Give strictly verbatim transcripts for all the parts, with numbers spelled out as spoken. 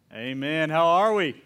Amen. How are we?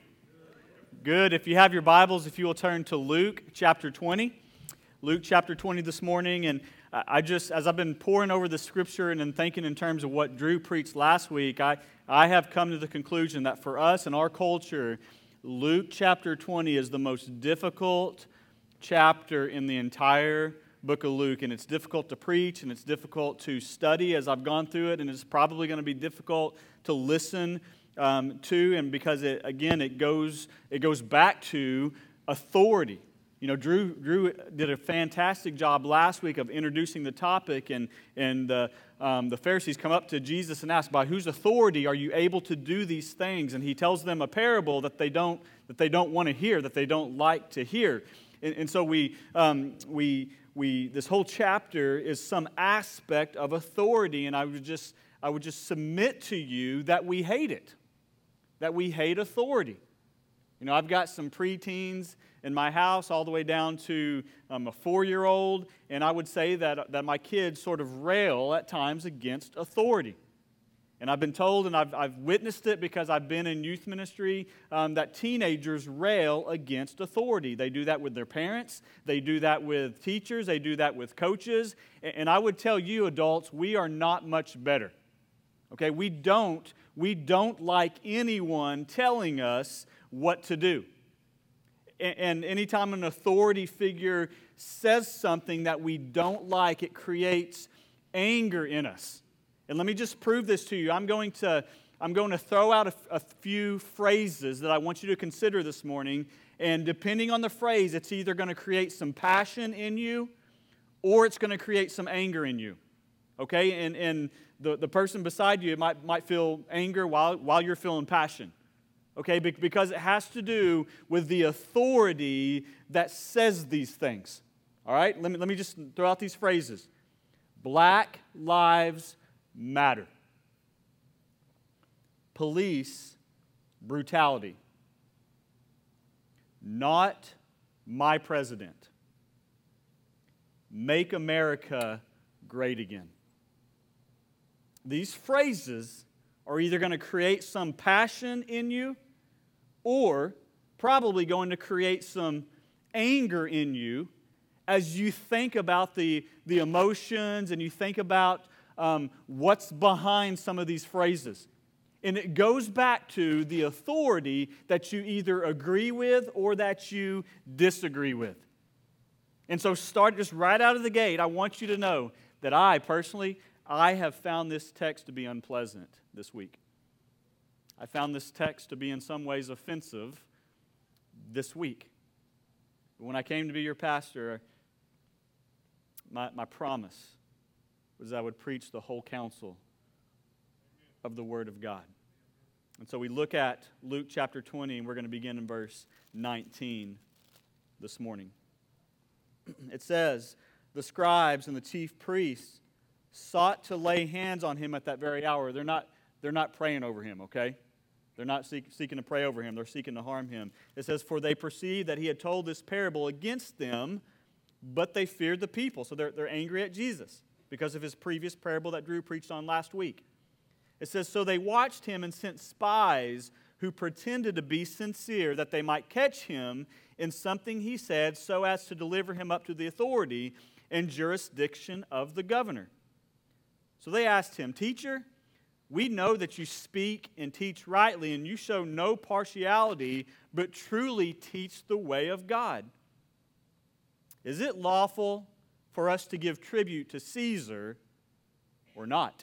Good. If you have your Bibles, if you will turn to Luke chapter twenty. Luke chapter twenty this morning. And I just, as I've been poring over the scripture and then thinking in terms of what Drew preached last week, I, I have come to the conclusion that for us in our culture, Luke chapter twenty is the most difficult chapter in the entire book of Luke. And it's difficult to preach and it's difficult to study as I've gone through it. And it's probably going to be difficult to listen Um, too, and because it again it goes it goes back to authority. You know, Drew Drew did a fantastic job last week of introducing the topic, and and the um, the Pharisees come up to Jesus and ask, "By whose authority are you able to do these things?" And he tells them a parable that they don't that they don't want to hear, that they don't like to hear. And, and so we um, we we this whole chapter is some aspect of authority, and I would just I would just submit to you that we hate it. That we hate authority. You know, I've got some preteens in my house all the way down to um, a four-year-old, and I would say that, that my kids sort of rail at times against authority. And I've been told, and I've, I've witnessed it because I've been in youth ministry, um, that teenagers rail against authority. They do that with their parents. They do that with teachers. They do that with coaches. And, and I would tell you, adults, we are not much better. Okay, we don't, we don't like anyone telling us what to do. And, and anytime an authority figure says something that we don't like, it creates anger in us. And let me just prove this to you. I'm going to, I'm going to throw out a, a few phrases that I want you to consider this morning. And depending on the phrase, it's either going to create some passion in you or it's going to create some anger in you. Okay, and, and the, the person beside you might, might feel anger while, while you're feeling passion. Okay, because it has to do with the authority that says these things. All right, let me, let me just throw out these phrases. Black lives matter. Police brutality. Not my president. Make America great again. These phrases are either going to create some passion in you or probably going to create some anger in you as you think about the, the emotions and you think about um, what's behind some of these phrases. And it goes back to the authority that you either agree with or that you disagree with. And so start just right out of the gate, I want you to know that I personally, I have found this text to be unpleasant this week. I found this text to be in some ways offensive this week. When I came to be your pastor, my, my promise was I would preach the whole counsel of the Word of God. And so we look at Luke chapter twenty, and we're going to begin in verse nineteen this morning. It says, "The scribes and the chief priests sought to lay hands on him at that very hour." They're not, they're not praying over him, okay? They're not seek, seeking to pray over him. They're seeking to harm him. It says, "For they perceived that he had told this parable against them, but they feared the people." So they're, they're angry at Jesus because of his previous parable that Drew preached on last week. It says, "So they watched him and sent spies who pretended to be sincere, that they might catch him in something he said, so as to deliver him up to the authority and jurisdiction of the governor. So they asked him, 'Teacher, we know that you speak and teach rightly, and you show no partiality, but truly teach the way of God. Is it lawful for us to give tribute to Caesar or not?'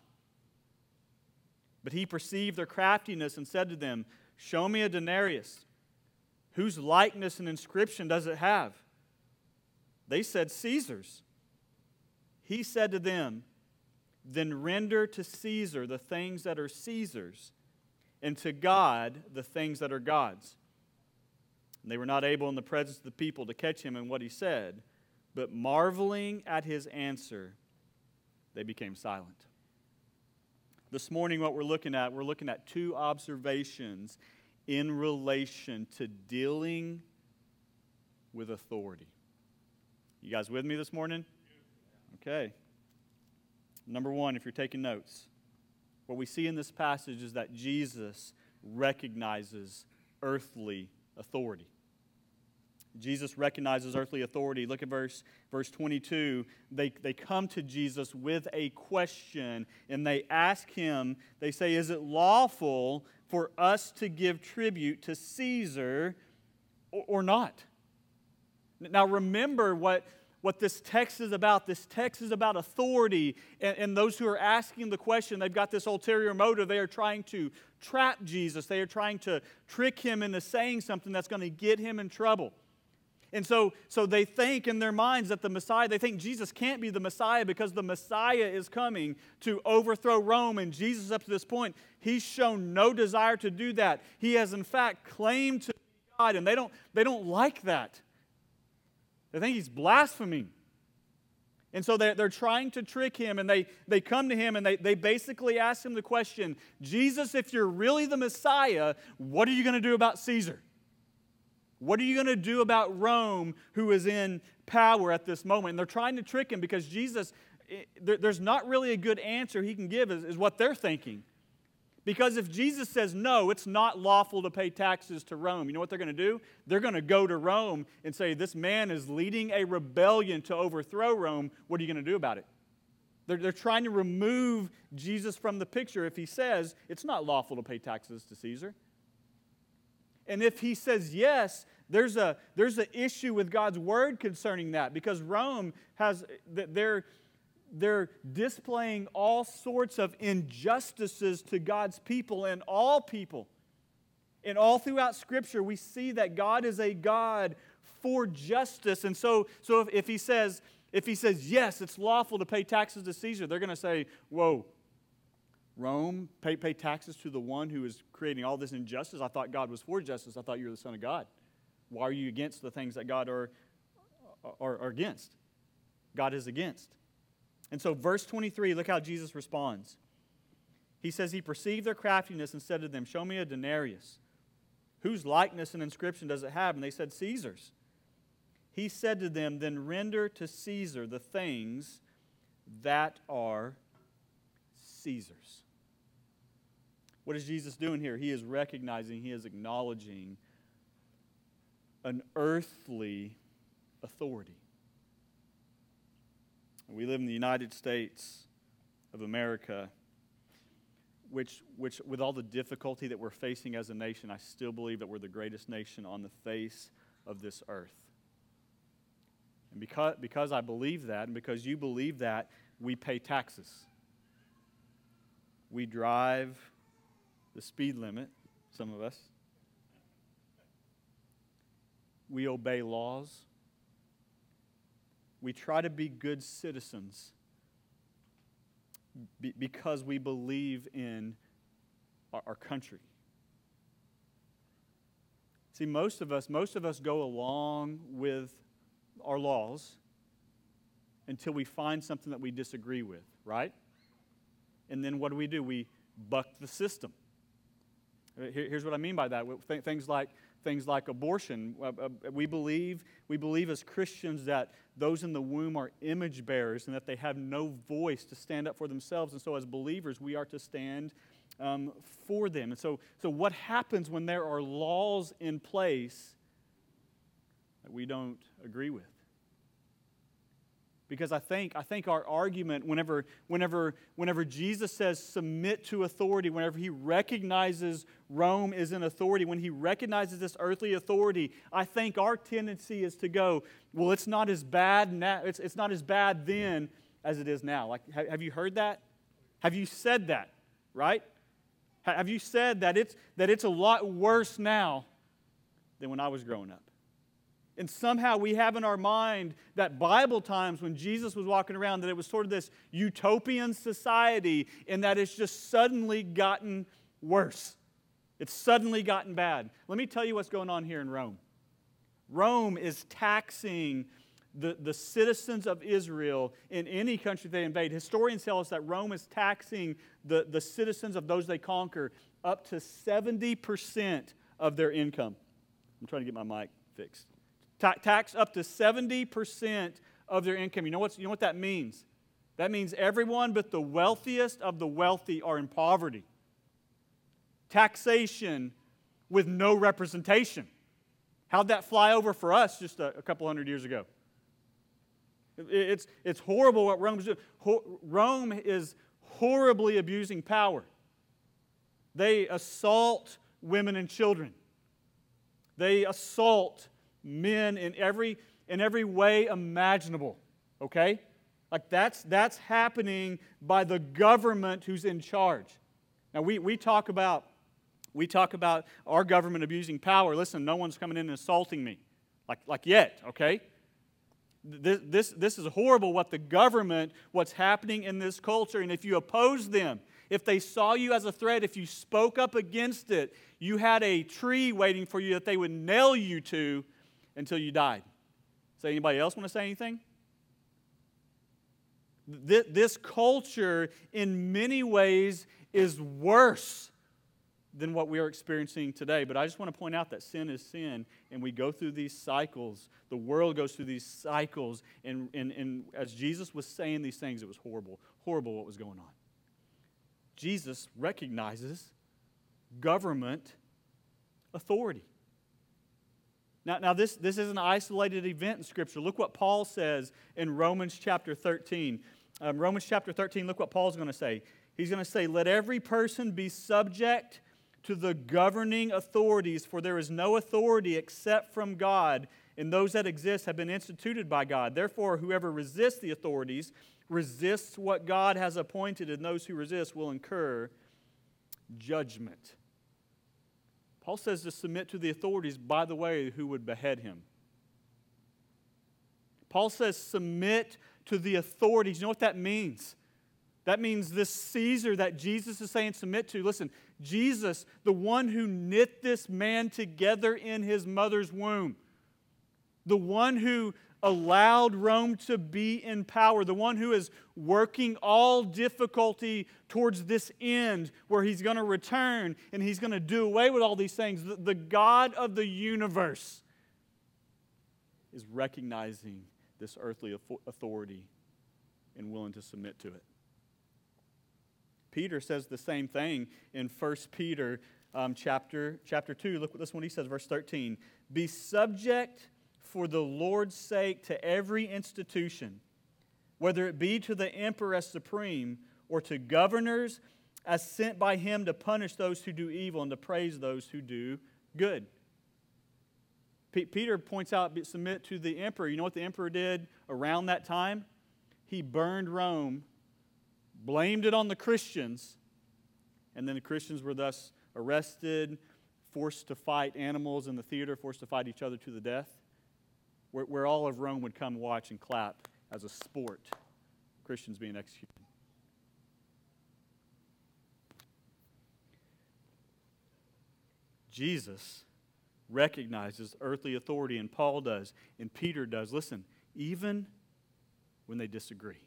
But he perceived their craftiness and said to them, 'Show me a denarius. Whose likeness and inscription does it have?' They said, 'Caesar's.' He said to them, 'Then render to Caesar the things that are Caesar's, and to God the things that are God's.' And they were not able in the presence of the people to catch him in what he said, but marveling at his answer, they became silent." This morning, what we're looking at, we're looking at two observations in relation to dealing with authority. You guys with me this morning? Okay. Number one, if you're taking notes, what we see in this passage is that Jesus recognizes earthly authority. Jesus recognizes earthly authority. Look at verse, verse twenty-two. They, they come to Jesus with a question, and they ask him, they say, is it lawful for us to give tribute to Caesar or, or not? Now remember what, what this text is about. This text is about authority, and, and those who are asking the question, they've got this ulterior motive. They are trying to trap Jesus. They are trying to trick him into saying something that's going to get him in trouble. And so, so they think in their minds that the Messiah, they think Jesus can't be the Messiah because the Messiah is coming to overthrow Rome. And Jesus, up to this point, he's shown no desire to do that. He has, in fact, claimed to be God, and they don't, they don't like that. They think he's blaspheming. And so they're, they're trying to trick him, and they, they come to him, and they, they basically ask him the question, Jesus, if you're really the Messiah, what are you going to do about Caesar? What are you going to do about Rome, who is in power at this moment? And they're trying to trick him because Jesus, there's not really a good answer he can give, is, is what they're thinking. Because if Jesus says, no, it's not lawful to pay taxes to Rome, you know what they're going to do? They're going to go to Rome and say, this man is leading a rebellion to overthrow Rome. What are you going to do about it? They're, they're trying to remove Jesus from the picture if he says, it's not lawful to pay taxes to Caesar. And if he says yes, there's a there's an issue with God's word concerning that, because Rome has they're they're displaying all sorts of injustices to God's people and all people. And all throughout Scripture, we see that God is a God for justice. And so, so if, if he says if he says yes, it's lawful to pay taxes to Caesar, they're going to say, whoa. Rome, pay, pay taxes to the one who is creating all this injustice. I thought God was for justice. I thought you were the Son of God. Why are you against the things that God are, are, are against? God is against. And so verse twenty-three, look how Jesus responds. He says, he perceived their craftiness and said to them, show me a denarius. Whose likeness and inscription does it have? And they said, Caesar's. He said to them, then render to Caesar the things that are Caesar's. What is Jesus doing here? He is recognizing, he is acknowledging an earthly authority. We live in the United States of America, which, which with all the difficulty that we're facing as a nation, I still believe that we're the greatest nation on the face of this earth. And because, because I believe that, and because you believe that, we pay taxes. We drive the speed limit, some of us. We obey laws. We try to be good citizens be, because we believe in our, our country. See, most of us, most of us go along with our laws until we find something that we disagree with, right? And then what do we do? We buck the system. Here's what I mean by that. Things like things like abortion. We believe we believe as Christians that those in the womb are image bearers and that they have no voice to stand up for themselves. And so, as believers, we are to stand um, for them. And so, so what happens when there are laws in place that we don't agree with? Because I think I think our argument, whenever, whenever, whenever Jesus says submit to authority, whenever he recognizes Rome is an authority, when he recognizes this earthly authority, I think our tendency is to go, well, it's not as bad now, it's, it's not as bad then as it is now. Like, have you heard that? Have you said that? Right? Have you said that it's that it's a lot worse now than when I was growing up? And somehow we have in our mind that Bible times when Jesus was walking around, that it was sort of this utopian society and that it's just suddenly gotten worse. It's suddenly gotten bad. Let me tell you what's going on here in Rome. Rome is taxing the, the citizens of Israel in any country they invade. Historians tell us that Rome is taxing the, the citizens of those they conquer up to seventy percent of their income. I'm trying to get my mic fixed. Tax up to seventy percent of their income. You know, what's, you know what that means? That means everyone but the wealthiest of the wealthy are in poverty. taxation with no representation. How'd that fly over for us just a, a couple hundred years ago? It's, it's horrible what Rome's doing. Rome is horribly abusing power. They assault women and children. They assault men in every, in every way imaginable. Okay? Like that's, that's happening by the government who's in charge. Now we, we talk about we talk about our government abusing power. Listen, no one's coming in and assaulting me. Like, like yet, okay? This, this, this is horrible what the government, what's happening in this culture. And if you oppose them, if they saw you as a threat, if you spoke up against it, you had a tree waiting for you that they would nail you to until you died. So anybody else want to say anything? This, this culture in many ways is worse than what we are experiencing today. But I just want to point out that sin is sin, and we go through these cycles. The world goes through these cycles, and, and, and as Jesus was saying these things, it was horrible, horrible what was going on. Jesus recognizes government authority. Now, now this, this is an isolated event in Scripture. Look what Paul says in Romans chapter thirteen. Um, Romans chapter thirteen, look what Paul's going to say. He's going to say, "Let every person be subject to the governing authorities, for there is no authority except from God, and those that exist have been instituted by God. Therefore, whoever resists the authorities resists what God has appointed, and those who resist will incur judgment." Paul says to submit to the authorities, by the way, who would behead him. Paul says submit to the authorities. You know what that means? That means this Caesar that Jesus is saying submit to. Listen, Jesus, the one who knit this man together in his mother's womb, the one who allowed Rome to be in power, the one who is working all difficulty towards this end where he's going to return and he's going to do away with all these things. The, the God of the universe is recognizing this earthly authority and willing to submit to it. Peter says the same thing in First Peter um, chapter, chapter two. Look what this one he says, verse thirteen. "Be subject for the Lord's sake to every institution, whether it be to the emperor as supreme, or to governors as sent by him to punish those who do evil and to praise those who do good." P- Peter points out, submit to the emperor. You know what the emperor did around that time? He burned Rome, blamed it on the Christians, and then the Christians were thus arrested, forced to fight animals in the theater, forced to fight each other to the death, where, where all of Rome would come watch and clap as a sport, Christians being executed. Jesus recognizes earthly authority, and Paul does, and Peter does. Listen, even when they disagree.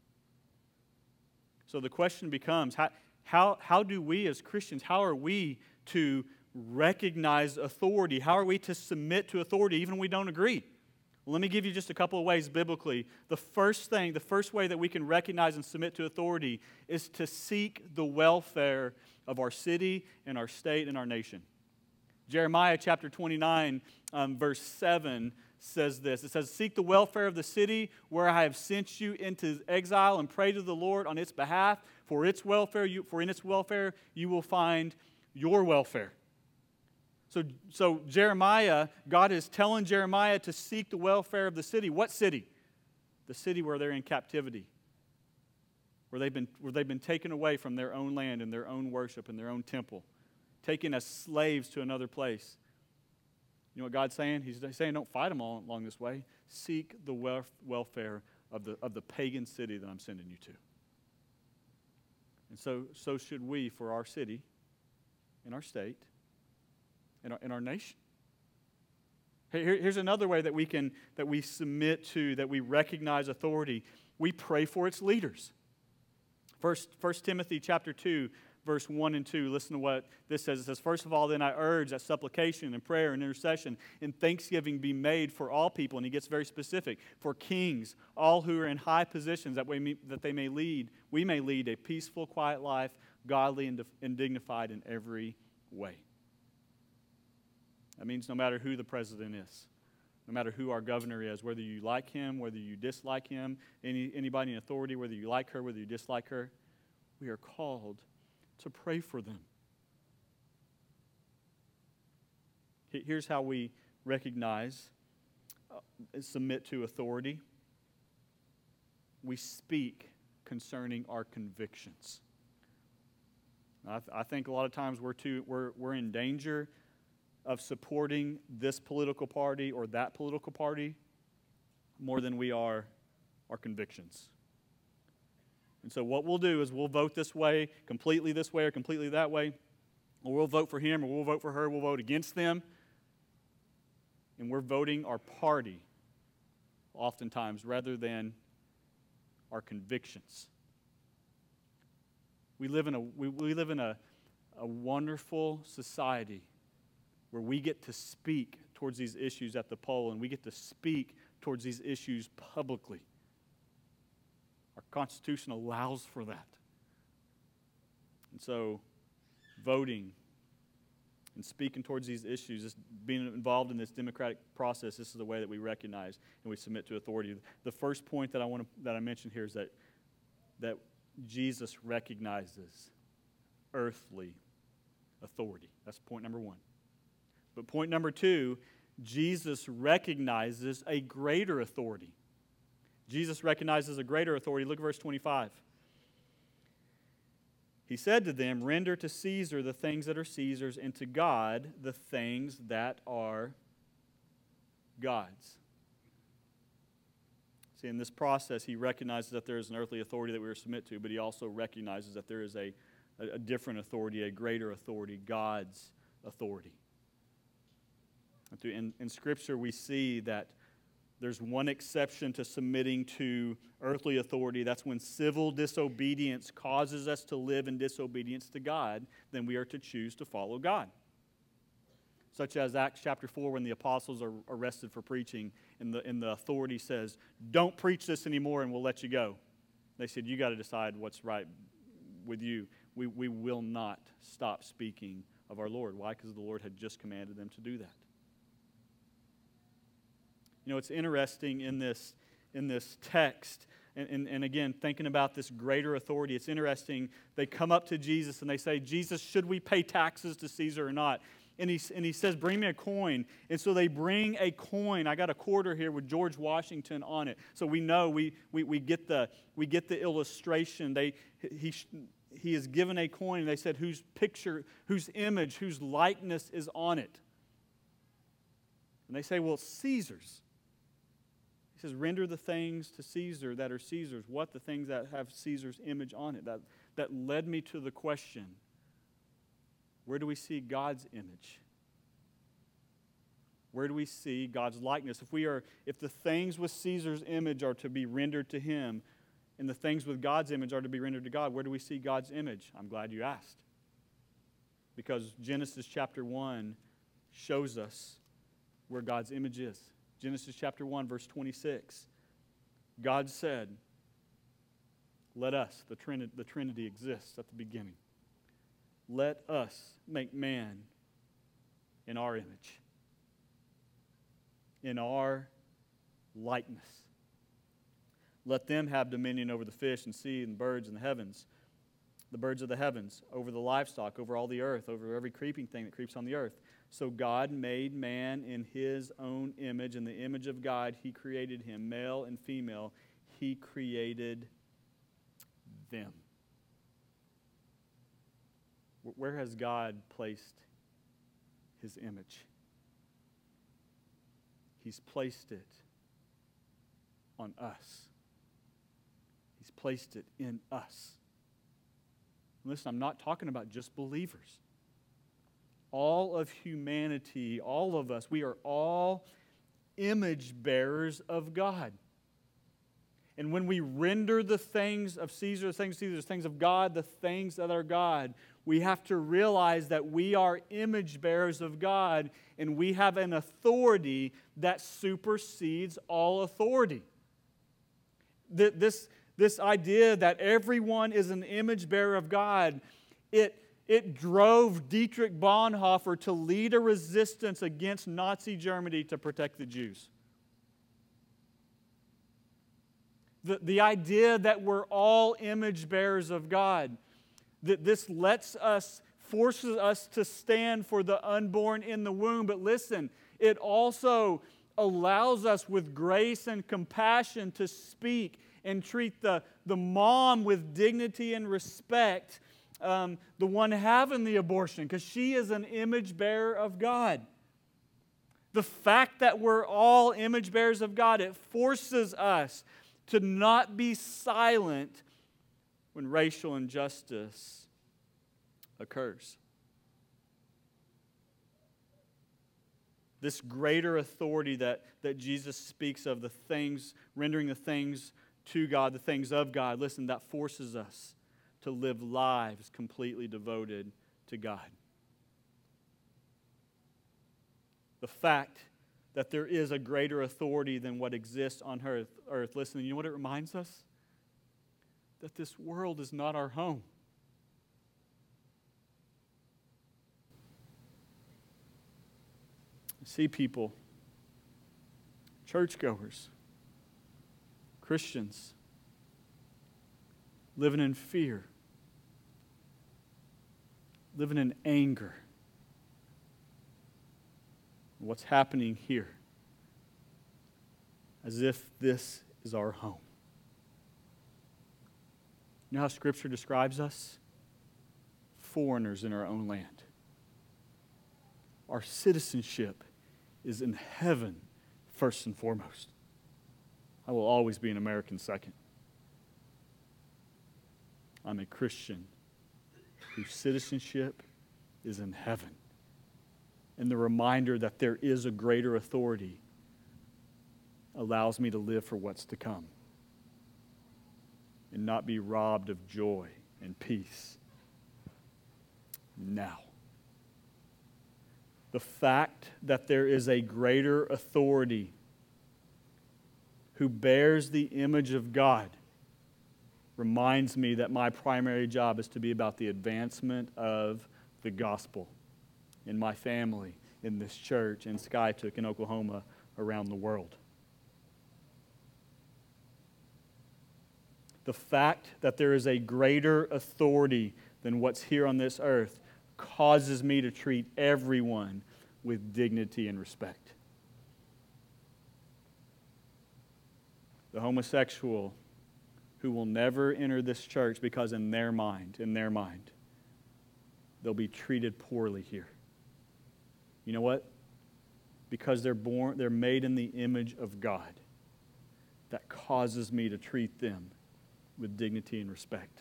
So the question becomes, how, how, how do we as Christians, how are we to recognize authority? How are we to submit to authority even when we don't agree? Well, let me give you just a couple of ways biblically. The first thing, the first way that we can recognize and submit to authority is to seek the welfare of our city and our state and our nation. Jeremiah chapter twenty-nine, um, verse seven says this. It says, "Seek the welfare of the city where I have sent you into exile, and pray to the Lord on its behalf. For its welfare, you, for in its welfare you will find your welfare." So, so Jeremiah, God is telling Jeremiah to seek the welfare of the city. What city? The city where they're in captivity, where they've been, where they've been taken away from their own land and their own worship and their own temple, taken as slaves to another place. You know what God's saying? He's saying, don't fight them all along this way. Seek the welf- welfare of the, of the pagan city that I'm sending you to. And so, so should we for our city, and our state, and our, and our nation. Here, here's another way that we can that we submit to, that we recognize authority. We pray for its leaders. First, First Timothy chapter two, verse one and two, listen to what this says. It says, "First of all, then I urge that supplication and prayer and intercession and thanksgiving be made for all people." And he gets very specific. "For kings, all who are in high positions, that, we, that they may lead, we may lead a peaceful, quiet life, godly and, and dignified in every way. That means no matter who the president is, no matter who our governor is, whether you like him, whether you dislike him, any, anybody in authority, whether you like her, whether you dislike her, we are called to pray for them. Here's how we recognize, uh, submit to authority. We speak concerning our convictions. I, th- I think a lot of times we're too we're we're in danger of supporting this political party or that political party more than we are our convictions. And so what we'll do is we'll vote this way, completely this way, or completely that way, or we'll vote for him, or we'll vote for her, we'll vote against them. And we're voting our party oftentimes rather than our convictions. We live in a we, we live in a, a wonderful society where we get to speak towards these issues at the poll, and we get to speak towards these issues publicly. Our Constitution allows for that. And so, voting and speaking towards these issues, just being involved in this democratic process, this is the way that we recognize and we submit to authority. The first point that I want to, that I mentioned here is that that Jesus recognizes earthly authority. That's point number one. But point number two, Jesus recognizes a greater authority. Jesus recognizes a greater authority. Look at verse twenty-five. He said to them, "Render to Caesar the things that are Caesar's, and to God the things that are God's." See, in this process, he recognizes that there is an earthly authority that we are to submit to, but he also recognizes that there is a, a, a different authority, a greater authority, God's authority. In, in Scripture, we see that there's one exception to submitting to earthly authority. That's when civil disobedience causes us to live in disobedience to God, then we are to choose to follow God. Such as Acts chapter four, when the apostles are arrested for preaching, and the, and the authority says, "Don't preach this anymore and we'll let you go." They said, "You got to decide what's right with you. We, we will not stop speaking of our Lord." Why? Because the Lord had just commanded them to do that. You know, it's interesting in this, in this text, and, and, and again, thinking about this greater authority, it's interesting. They come up to Jesus and they say, "Jesus, should we pay taxes to Caesar or not?" And he, and he says, "Bring me a coin." And so they bring a coin. I got a quarter here with George Washington on it. So we know, we, we, we, get, the, we get the illustration. They, he, he is given a coin, and they said, whose picture, whose image, whose likeness is on it? And they say, "Well, Caesar's." He says, "Render the things to Caesar that are Caesar's." What? The things that have Caesar's image on it. That, that led me to the question, where do we see God's image? Where do we see God's likeness? If we are, if the things with Caesar's image are to be rendered to him, and the things with God's image are to be rendered to God, where do we see God's image? I'm glad you asked. Because Genesis chapter one shows us where God's image is. Genesis chapter one, verse twenty-six. God said, "Let us," the Trinity, the Trinity exists at the beginning. "Let us make man in our image, in our likeness. Let them have dominion over the fish and sea and birds and the heavens, the birds of the heavens, over the livestock, over all the earth, over every creeping thing that creeps on the earth." So God made man in his own image. In the image of God, he created him. Male and female, he created them. Where has God placed his image? He's placed it on us. He's placed it in us. Listen, I'm not talking about just believers. All of humanity, all of us, we are all image bearers of God. And when we render the things of Caesar, the things of Caesar, the things of God, the things that are God, we have to realize that we are image bearers of God, and we have an authority that supersedes all authority. This, this idea that everyone is an image bearer of God, it It drove Dietrich Bonhoeffer to lead a resistance against Nazi Germany to protect the Jews. The, the idea that we're all image bearers of God, that this lets us, forces us to stand for the unborn in the womb. But listen, it also allows us with grace and compassion to speak and treat the, the mom with dignity and respect, um, the one having the abortion, because she is an image bearer of God. The fact that we're all image bearers of God, it forces us to not be silent when racial injustice occurs. This greater authority that, that Jesus speaks of, the things, rendering the things to God, the things of God, listen, that forces us to live lives completely devoted to God. The fact that there is a greater authority than what exists on earth, earth. Listen, you know what it reminds us? That this world is not our home. I see people, churchgoers, Christians, living in fear, living in anger. What's happening here, as if this is our home. You know how Scripture describes us? Foreigners in our own land. Our citizenship is in heaven first and foremost. I will always be an American second. I'm a Christian whose citizenship is in heaven. And the reminder that there is a greater authority allows me to live for what's to come and not be robbed of joy and peace now. The fact that there is a greater authority who bears the image of God reminds me that my primary job is to be about the advancement of the gospel in my family, in this church, in Skiatook, in Oklahoma, around the world. The fact that there is a greater authority than what's here on this earth causes me to treat everyone with dignity and respect. The homosexual who will never enter this church because in their mind, in their mind, they'll be treated poorly here. You know what? Because they're born, they're made in the image of God. That causes me to treat them with dignity and respect.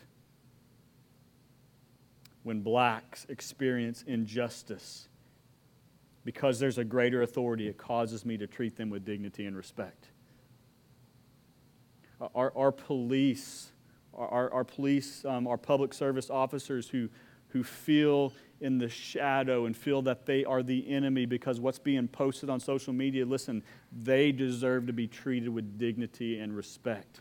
When blacks experience injustice, because there's a greater authority, it causes me to treat them with dignity and respect. Our, our police, our, our police, um, our public service officers who, who feel in the shadow and feel that they are the enemy because what's being posted on social media, listen, they deserve to be treated with dignity and respect.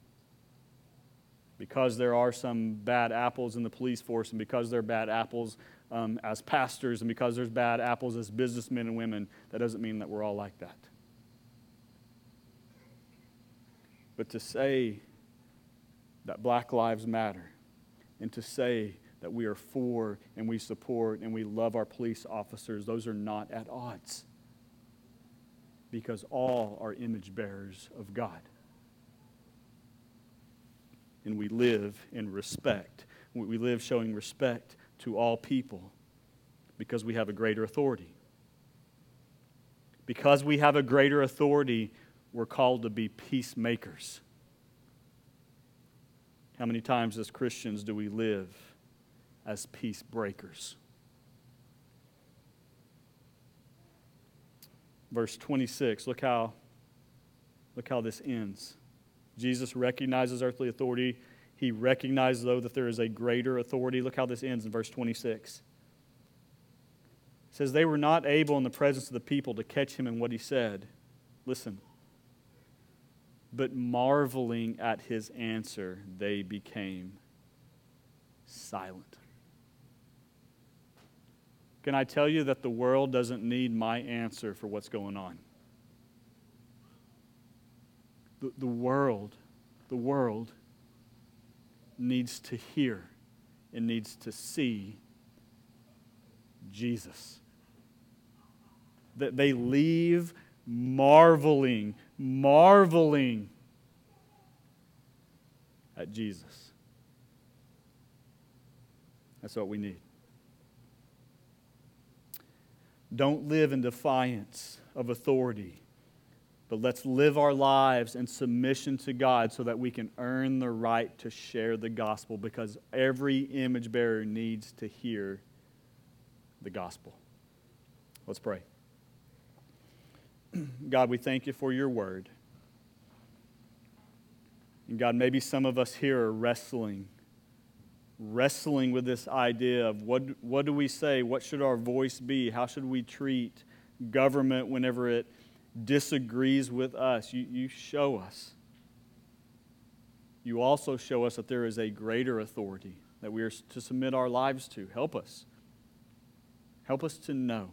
Because there are some bad apples in the police force, and because there are bad apples um, as pastors, and because there's bad apples as businessmen and women, that doesn't mean that we're all like that. But to say that Black Lives Matter, and to say that we are for and we support and we love our police officers, those are not at odds. Because all are image bearers of God. And we live in respect. We live showing respect to all people because we have a greater authority. Because we have a greater authority, we're called to be peacemakers. How many times as Christians do we live as peace breakers? Verse twenty-six, look how, look how this ends. Jesus recognizes earthly authority. He recognizes, though, that there is a greater authority. Look how this ends in verse twenty-six. It says, they were not able in the presence of the people to catch him in what he said. Listen. But marveling at his answer, they became silent. Can I tell you that the world doesn't need my answer for what's going on? The, the world, the world needs to hear and needs to see Jesus. That they leave marveling, marveling at Jesus. That's what we need. Don't live in defiance of authority, but let's live our lives in submission to God so that we can earn the right to share the gospel, because every image bearer needs to hear the gospel. Let's pray. God, we thank you for your word. And God, maybe some of us here are wrestling, wrestling with this idea of what, what do we say? What should our voice be? How should we treat government whenever it disagrees with us? You, you show us. You also show us that there is a greater authority that we are to submit our lives to. Help us. Help us to know.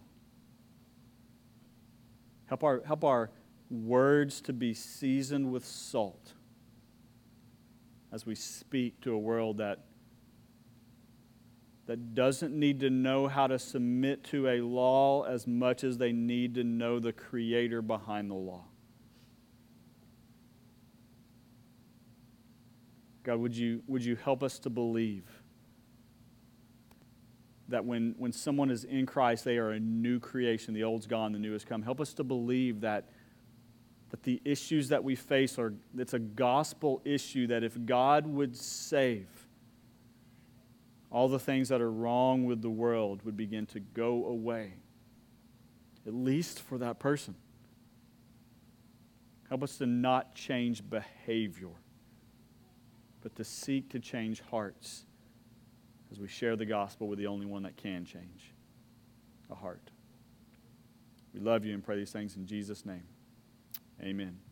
Help our, help our words to be seasoned with salt as we speak to a world that, that doesn't need to know how to submit to a law as much as they need to know the Creator behind the law. God, would you, would you help us to believe that when, when someone is in Christ, they are a new creation. The old's gone, the new has come. Help us to believe that, that the issues that we face are, it's a gospel issue, that if God would save, all the things that are wrong with the world would begin to go away, at least for that person. Help us to not change behavior, but to seek to change hearts as we share the gospel with the only one that can change a heart. We love you and pray these things in Jesus' name. Amen.